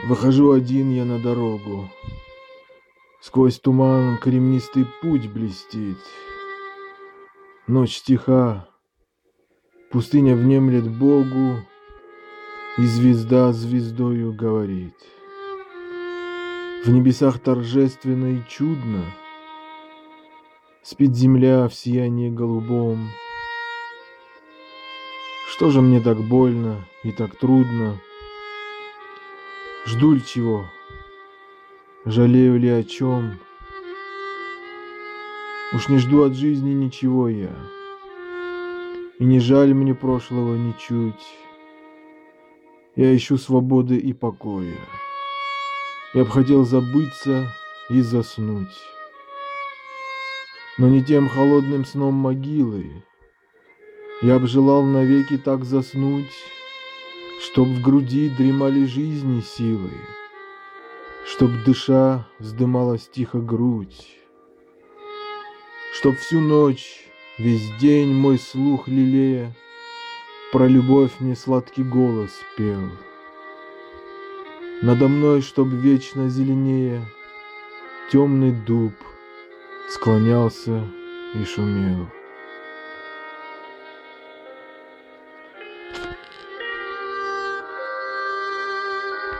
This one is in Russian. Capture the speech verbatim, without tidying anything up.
Выхожу один я на дорогу. Сквозь туман кремнистый путь блестит. Ночь тиха, пустыня внемлет Богу, и звезда звездою говорит. В небесах торжественно и чудно спит земля в сиянии голубом. Что же мне так больно и так трудно? Жду ли чего? Жалею ли о чем? Уж не жду от жизни ничего я, и не жаль мне прошлого ничуть. Я ищу свободы и покоя. Я б хотел забыться и заснуть, но не тем холодным сном могилы. Я б желал навеки так заснуть, чтоб в груди дремали жизни силы, чтоб, дыша, вздымалась тихо грудь, чтоб всю ночь, весь день мой слух лелея про любовь мне сладкий голос пел. Надо мной, чтоб вечно зеленее темный дуб склонялся и шумел.